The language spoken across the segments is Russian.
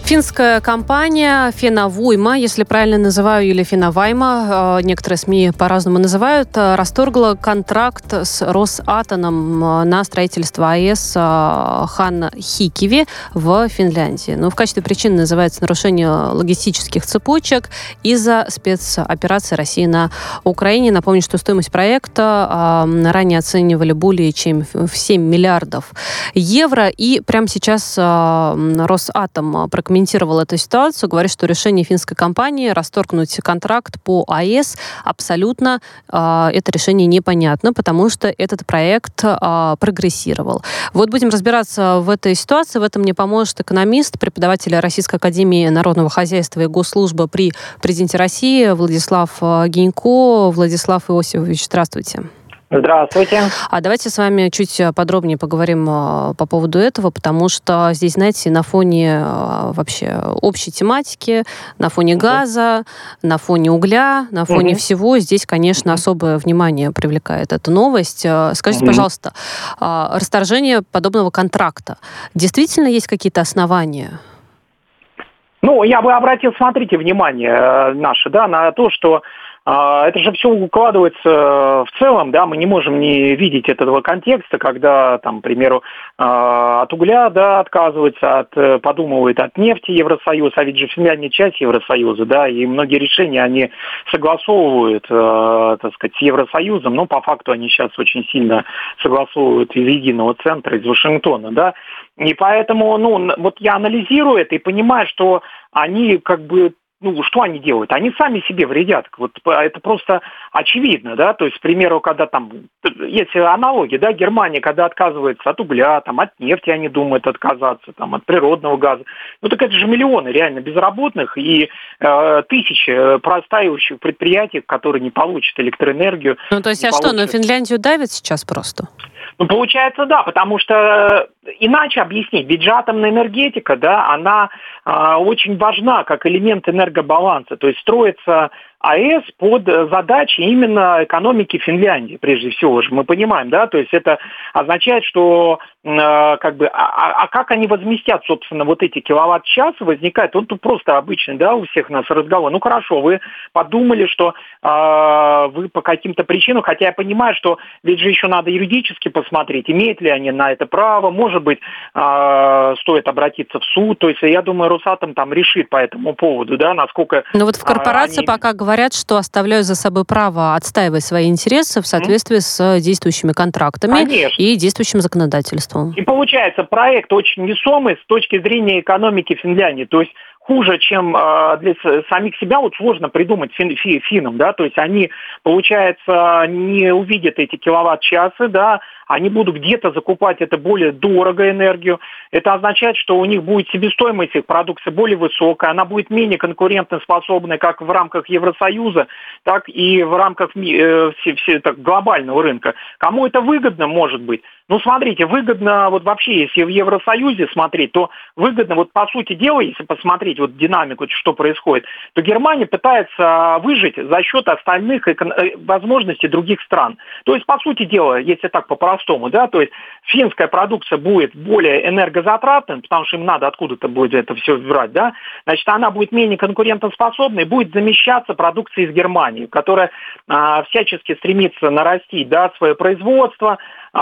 Финская компания «Фенавуйма», если правильно называю, или «Фенавайма», некоторые СМИ по-разному называют, расторгла контракт с Росатомом на строительство АЭС Хан-Хикиви в Финляндии. Но в качестве причины называется нарушение логистических цепочек из-за спецоперации России на Украине. Напомню, что стоимость проекта ранее оценивали более чем в 7 миллиардов евро. И прямо сейчас Росатом прокомментировал эту ситуацию, говорит, что решение финской компании расторгнуть контракт по АЭС абсолютно это решение непонятно, потому что этот проект прогрессировал. Вот будем разбираться в этой ситуации. В этом мне поможет экономист, преподаватель Российской академии народного хозяйства и госслужбы при президенте России Владислав Гинько. Владислав Иосифович, здравствуйте. Здравствуйте. Давайте с вами чуть подробнее поговорим по поводу этого, потому что здесь, знаете, на фоне вообще общей тематики, на фоне газа, на фоне угля, на фоне всего, здесь, конечно, особое внимание привлекает эта новость. Скажите, пожалуйста, расторжение подобного контракта, действительно есть какие-то основания? Я бы обратил, смотрите, внимание наше, на то, что это же все укладывается в целом, мы не можем не видеть этого контекста, когда, к примеру, от угля, отказывается, подумывает от нефти Евросоюз, а ведь же Финляндия часть Евросоюза, и многие решения они согласовывают, с Евросоюзом, но по факту они сейчас очень сильно согласовывают из единого центра, из Вашингтона, И поэтому, я анализирую это и понимаю, что они что они делают? Они сами себе вредят. Это просто очевидно, То есть, к примеру, когда есть аналогии, Германия, когда отказывается от угля, от нефти они думают отказаться, от природного газа. Так это же миллионы реально безработных и тысячи простаивающих предприятий, которые не получат электроэнергию. То есть, на Финляндию давят сейчас просто? Получается, потому что иначе объяснить, ведь же атомная энергетика, она очень важна как элемент энергобаланса, то есть строится АЭС под задачи именно экономики Финляндии, прежде всего же, мы понимаем, то есть это означает, что как они возместят, собственно, вот эти киловатт-часы, возникает, тут просто обычный, у всех нас разговор, хорошо, вы подумали, что вы по каким-то причинам, хотя я понимаю, что ведь же еще надо юридически посмотреть, имеют ли они на это право, может быть, стоит обратиться в суд, то есть я думаю, Росатом решит по этому поводу, насколько... Но в корпорации пока говорят, что оставляют за собой право отстаивать свои интересы в соответствии с действующими контрактами и действующим законодательством. И получается, проект очень весомый с точки зрения экономики Финляндии, то есть хуже, чем для самих себя, сложно придумать финнам, то есть они, получается, не увидят эти киловатт-часы, они будут где-то закупать это более дорого энергию. Это означает, что у них будет себестоимость их продукции более высокая, она будет менее конкурентоспособной как в рамках Евросоюза, так и в рамках глобального рынка. Кому это выгодно, может быть? Смотрите, выгодно, вообще, если в Евросоюзе смотреть, то выгодно, по сути дела, если посмотреть динамику, что происходит, то Германия пытается выжить за счет остальных возможностей других стран. То есть, по сути дела, если так по-простому, то есть финская продукция будет более энергозатратной, потому что им надо откуда-то будет это все брать, значит, она будет менее конкурентоспособной, будет замещаться продукцией из Германии, которая всячески стремится нарастить, свое производство,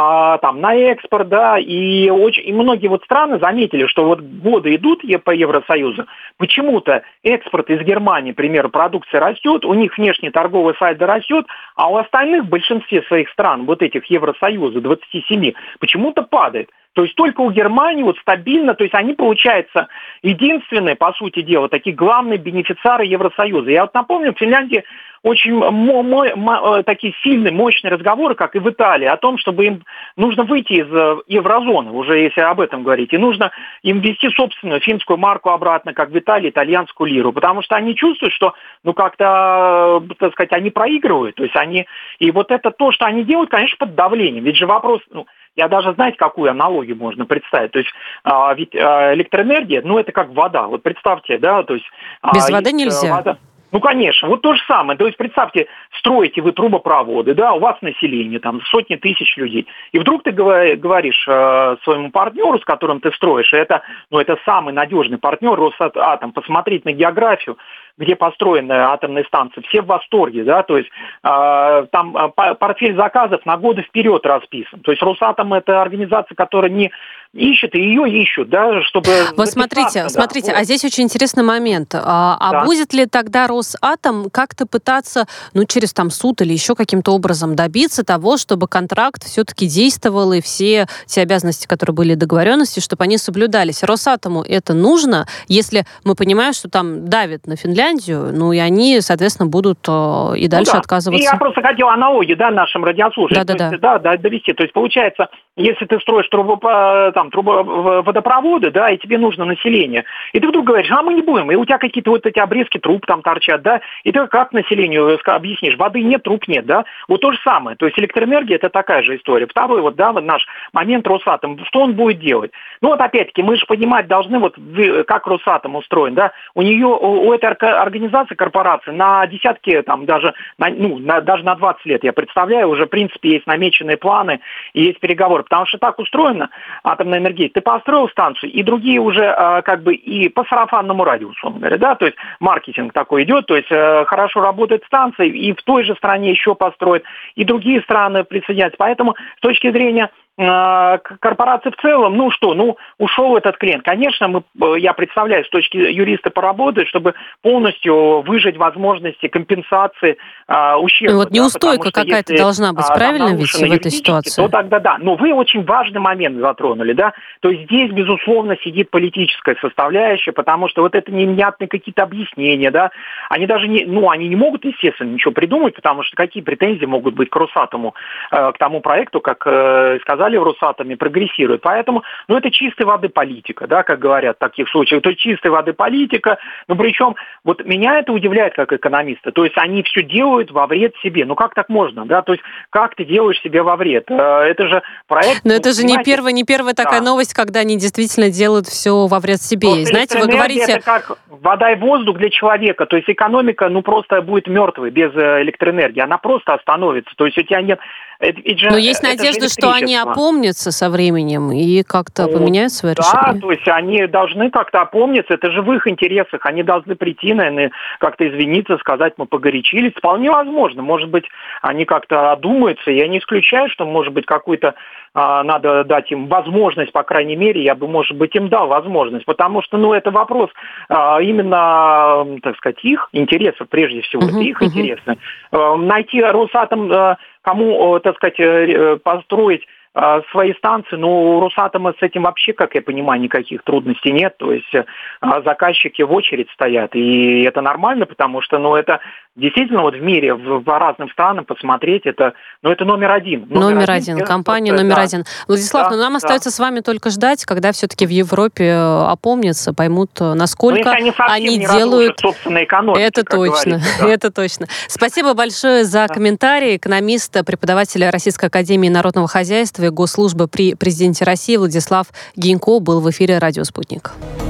на экспорт, и многие страны заметили, что годы идут по Евросоюзу, почему-то экспорт из Германии, к примеру, продукции растет, у них внешний торговый сальдо растет, а у остальных, в большинстве своих стран, этих Евросоюза, 27, почему-то падает. То есть только у Германии стабильно, то есть они, получается, единственные, по сути дела, такие главные бенефициары Евросоюза. Я напомню, в Финляндии очень такие сильные, мощные разговоры, как и в Италии, о том, чтобы им нужно выйти из еврозоны, уже если об этом говорить, и нужно им ввести собственную финскую марку обратно, как в Италии, итальянскую лиру, потому что они чувствуют, что, как-то, они проигрывают, то есть они, и это то, что они делают, конечно, под давлением, ведь же вопрос, я даже, знаете, какую аналогию можно представить? То есть, ведь электроэнергия, это как вода. Представьте, то есть... Без воды нельзя. Ну, конечно, вот то же самое. То есть, представьте, строите вы трубопроводы, да, у вас население, там, сотни тысяч людей. И вдруг ты говоришь своему партнеру, с которым ты строишь, и это самый надежный партнер Росатом, посмотреть на географию, где построены атомные станции, все в восторге, да, то есть там портфель заказов на годы вперед расписан. То есть Росатом – это организация, которая не ищет, и ее ищут, да, чтобы... Вот смотрите, вот. А здесь очень интересный момент. А будет ли тогда Росатом как-то пытаться, через там суд или еще каким-то образом добиться того, чтобы контракт все-таки действовал, и все те обязанности, которые были договоренности, чтобы они соблюдались? Росатому это нужно, если мы понимаем, что там давят на Финляндию, и они, соответственно, будут и дальше отказываться. И я просто хотел аналогию, нашим радиослушателям довести. То есть, получается, если ты строишь водопроводы, да, и тебе нужно население, и ты вдруг говоришь, мы не будем, и у тебя какие-то вот эти обрезки труб там торчат, да, и ты как населению объяснишь, воды нет, труб нет, да, вот то же самое, то есть электроэнергия это такая же история. Второй наш момент Росатом, что он будет делать? Опять-таки, мы же понимать должны, как Росатом устроен, да, у этой организации, корпорации на десятки, даже на 20 лет, я представляю, уже в принципе есть намеченные планы и есть переговоры. Потому что так устроена атомная энергетика. Ты построил станцию, и другие уже и по сарафанному радио, условно говоря, да, то есть маркетинг такой идет, то есть хорошо работает станция, и в той же стране еще построят, и другие страны присоединяются. Поэтому с точки зрения корпорации в целом, ушел этот клиент. Конечно, я представляю, с точки юриста поработать, чтобы полностью выжать возможности компенсации ущерба. Неустойка какая-то должна быть, правильно ведь в этой ситуации? То тогда да. Но вы очень важный момент затронули, да. То есть здесь, безусловно, сидит политическая составляющая, потому что это невнятные какие-то объяснения, да. Они даже они не могут, естественно, ничего придумать, потому что какие претензии могут быть к Росатому, к тому проекту, как сказали, в Росатоме прогрессирует. Поэтому, это чистой воды политика, да, как говорят в таких случаях. То есть чистой воды политика, причем меня это удивляет как экономиста. То есть они все делают во вред себе. Как так можно, да? То есть как ты делаешь себе во вред? Это же проект... Но это же не первая такая новость, когда они действительно делают все во вред себе. Знаете, вы говорите... Это как вода и воздух для человека. То есть экономика, просто будет мертвой без электроэнергии. Она просто остановится. То есть у тебя нет... Но есть надежда, что они опомнятся со временем и как-то поменяют свое решение. Да, то есть они должны как-то опомниться, это же в их интересах, они должны прийти, наверное, как-то извиниться, сказать, мы погорячились. Вполне возможно, может быть, они как-то одумаются, я не исключаю, что, может быть, какую-то надо дать им возможность, по крайней мере, я бы, может быть, им дал возможность, потому что, это вопрос именно, так сказать, их интересов, прежде всего, это их интересы. Найти Росатом, кому, так сказать, построить свои станции, у Росатома с этим вообще, как я понимаю, никаких трудностей нет, то есть заказчики в очередь стоят, и это нормально, потому что, это действительно в мире, по разным странам посмотреть, это номер один. Номер один, компания номер один. Владислав, нам остается с вами только ждать, когда все-таки в Европе опомнятся, поймут, насколько они делают... собственной экономику. Это точно, это точно. Спасибо большое за комментарий. Экономист, преподаватель Российской академии народного хозяйства и госслужбы при президенте России Владислав Гинько был в эфире «Радио Спутник».